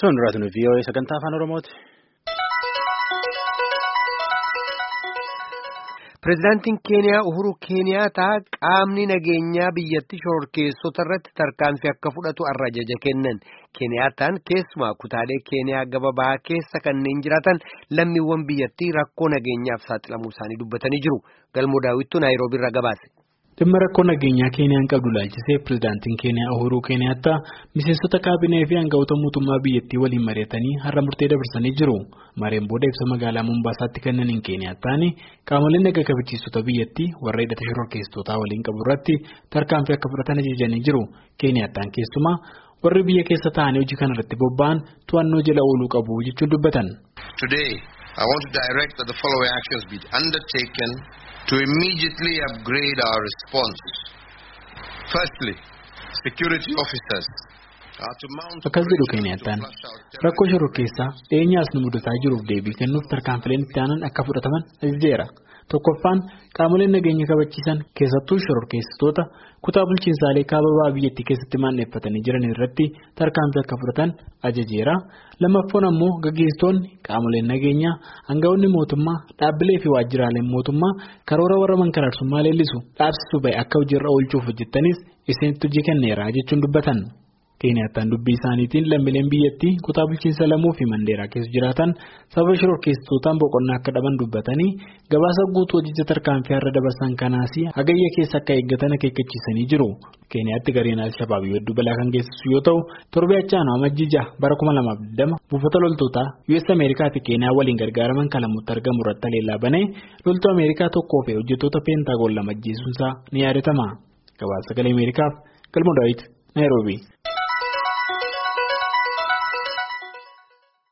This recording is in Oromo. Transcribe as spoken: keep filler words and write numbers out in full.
Sun raadiyoo V O A sagantaa afaan Oromooti. Pireezidaantiin Keeniyaa Uhuru Keeniyaataa qaamni nageenyaa biyyattii shororkeessota irratti tarkaanfii akka fudhatu ajaja kennan. Keeniyaataan keessumaa kutaalee Keeniyaa gaba bahaa keessa kanneen jiraatan lammiiwwan biyyattii rakkoo nageenyaaf saaxilamuu isaanii dubbatanii jiru. Galmoo Daawwittuu Naayiroobii irraa gabaase. Dhimma rakkoo nageenyaa Keeniyaan qabdu ilaalchisee pireezidaantiin Keeniyaa Uhuru Keeniyaataa miseensota kaabinee fi aangawoota mootummaa biyyattii waliin mari'atanii har'a murtee dabarsanii jiru. Mareen booda ibsa magaalaa Mombaasaatti kennaniin Keeniyaataan qaamoleen nagaa kabachiistota biyyattii warra hidhata shororkeessitootaa waliin qabu irratti tarkaanfii akka fudhatan ajajanii jiru. Keeniyaataan keessumaa warri biyya keessa taa'anii hojii kana irratti bobba'an to'annoo jala ooluu qabu jechuun dubbatan. Today I want to direct that the following actions be undertaken to immediately upgrade our response. Firstly, security officers are to mount. Akkas jedhu Keeniyaataan rakkoo shororkeessaa dhiyeenyaas nu mudataa jiruuf deebii kennuuf tarkaanfileen itti aanan akka fudhataman ajajeera. Tokkoffaan qaamoleen nageenya kabachiisan keessattuu shororkeessitoota kutaa bulchiinsaalee kaababaa biyyattii keessatti maanneeffatanii jiran irratti tarkaanfii akka fudhatan ajajeera. Lammaffaan ammoo gaggeessitoonni qaamoleen nageenyaa aangawoonni mootummaa dhaabbilee fi waajjiraaleen mootummaa karoora warra mankaraarsumaa leellisu dhaabsisuu ba'e akka hojiirra oolchuuf hojjettanis isinitti hojii kenneera jechuun dubbatan. Keeniyaataan dubbii isaaniitiin lammiileen biyyattii kutaa bulchiinsa Lamuu fi Mandeeraa keessa jiraatan sababa shororkeessitootaan boqonnaa akka dhaban dubbatanii gabaasa guutuu hojicha tarkaanfii har'a dabarsan kanaas hagayya keessa akka eeggatan akeekkachiisanii jiru. Keeniyaatti gareen Al-Shabaab hedduu balaa kan geessisu yoo ta'u torbee achaanaa amajjii jaha bara kuma lamaaf digdama buufata loltootaa U S Ameerikaa fi Keeniyaa waliin gargaaraman kan Lamuutti argamu irratti haleellaa banee loltuu Ameerikaa tokkoo fi hojjettoota peentaagoon lama ajjeesuunsaa ni yaadatama. Gabaasa sagalee Ameerikaaf Galmoo Daawit Naayiroobii.